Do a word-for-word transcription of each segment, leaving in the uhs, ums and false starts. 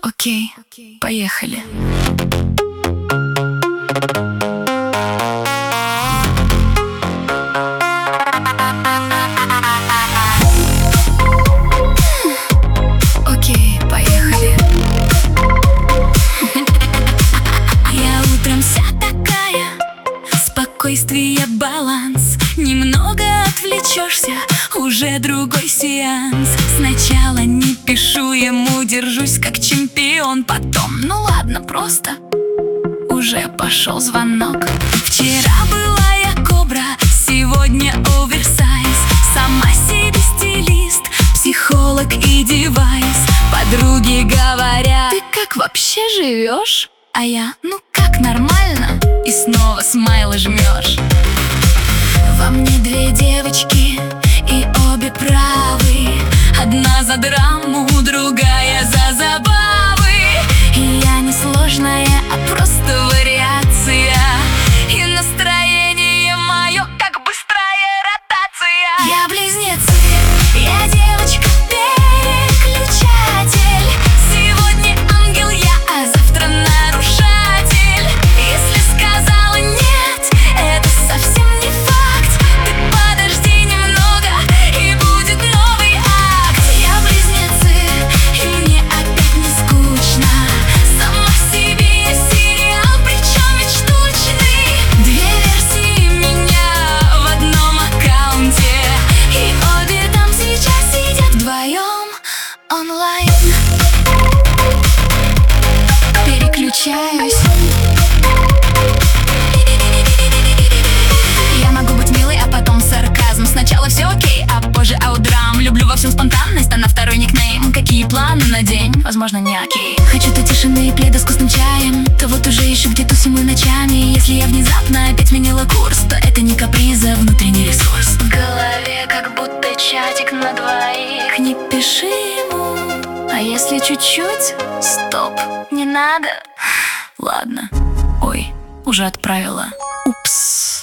Окей, поехали. Окей, поехали. Я утром вся такая, спокойствие, баланс. Немного отвлечешься, уже другой сеанс. Сначала не пишу ему, держусь как чемпион. Потом, ну ладно, просто уже пошел звонок. Вчера была я кобра, сегодня оверсайз. Сама себе стилист, психолог и девайс. Подруги говорят: ты как вообще живешь? А я: ну как, нормально. И снова смайлы жмешь. Во мне две девочки, и обе правы. Одна за драму, другая за забавы. И я не сложная, а просто вариация. И настроение мое, как быстрая ротация. Я близнецы, я девочка переключатель. Сегодня ангел я, а завтра нарушатель. Если сказала нет, это совсем не факт. Ты подожди немного, и будет новый акт. Я близнецы, и мне опять не скучно. Сама в себе я сериал, причем ведь штучный. Две версии меня в одном аккаунте, и обе там сейчас сидят вдвоем онлайн. Переключаюсь. Я могу быть милой, а потом сарказм. Сначала все окей, а позже аудрам. Люблю во всем спонтанность, а на второй никнейм. Какие планы на день? Возможно, не окей. Хочу то тишины и пледа с вкусным чаем, то вот уже ищу, где тусим мы ночами. Если я внезапно опять сменила курс, то это не каприз, а внутренний ресурс. В голове как будто чатик на двоих. Не пиши ему, а если чуть-чуть? Стоп, не надо. Ладно. Ой, уже отправила. Упс.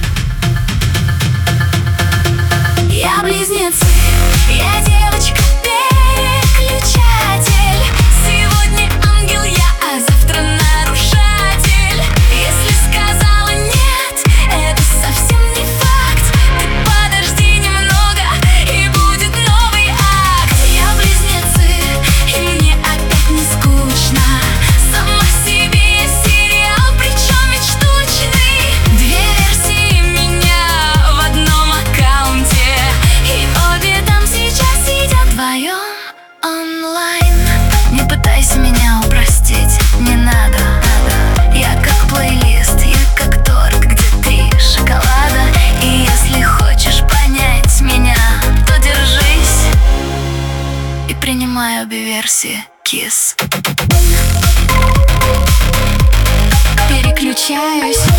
Я близнецы, я девочка переключатель. Сегодня ангел я, а завтра нарушатель. Если сказала нет, это совсем не факт. Ты подожди немного, и будет новый акт. Я близнецы, и мне опять не скучно. Сама в себе я сериал, причем ведь штучный. Две версии меня в одном аккаунте, и обе там сейчас сидят вдвоем онлайн. Не пытайся меня упростить, не надо. Я как плейлист, я как торт, где три шоколада. И если хочешь понять меня, то держись и принимай обе версии. Кисс. Переключаюсь.